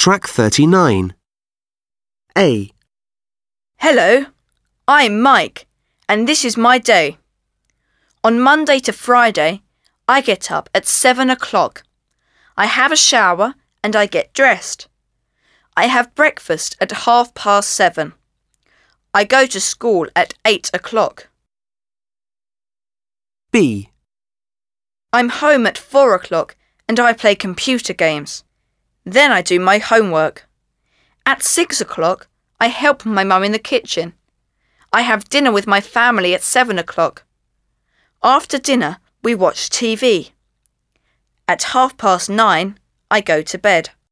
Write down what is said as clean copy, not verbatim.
Track 39. A. Hello, I'm Mike, and this is my day. On Monday to Friday, I get up at 7 o'clock. I have a shower and I get dressed. I have breakfast at 7:30. I go to school at 8 o'clock. B. I'm home at 4 o'clock and I play computer games. Then I do my homework. At 6 o'clock, I help my mum in the kitchen. I have dinner with my family at 7 o'clock. After dinner, we watch TV. At 9:30, I go to bed.